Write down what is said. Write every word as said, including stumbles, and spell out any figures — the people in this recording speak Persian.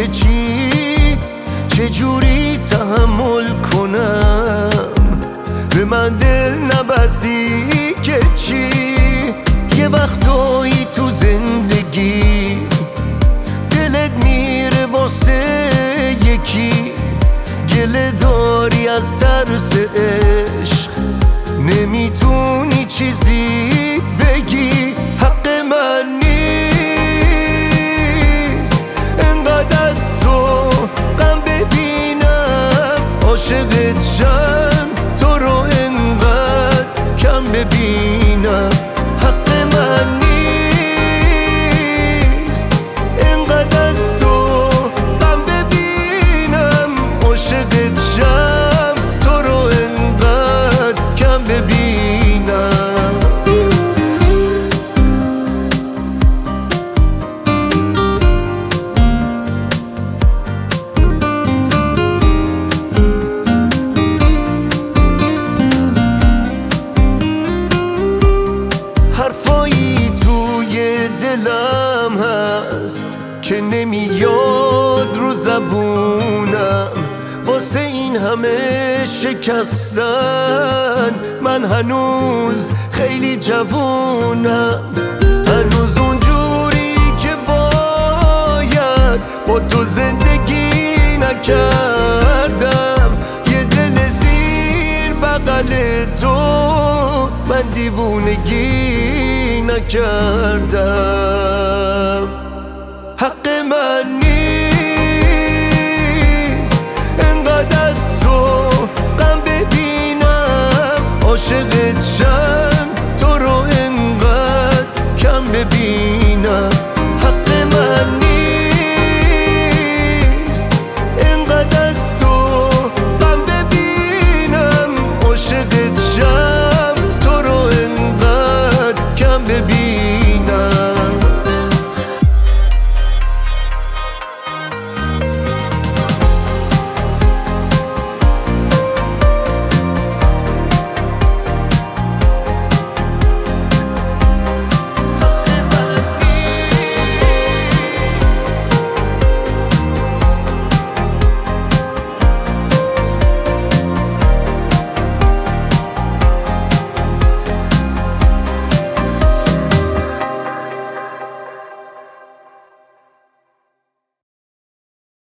که چی چجوری تحمل کنم، به من دل نبستی که چی. یه وقتایی تو زندگی دلت میره واسه یکی، گله داری از ترس عشق، نمیتونی چیزی بگی. حق من نیست انقدر از تو غم ببینم، عاشقت شم تو رو انقدر کم ببینم. حق من نیست انقدر از تو غم ببینم، عاشقت شم تو رو انقدر کم ببینم. حرفایی توی دلم هست که نمیاد رو زبونم، واسه این همه شکستن من هنوز خیلی جوونم. هنوز اونجوری که باید با تو زندگی نکردم، یه دل زیر بغل تو من دیوونگی نکردم. حق من نیست انقدر از تو غم ببینم، عاشقت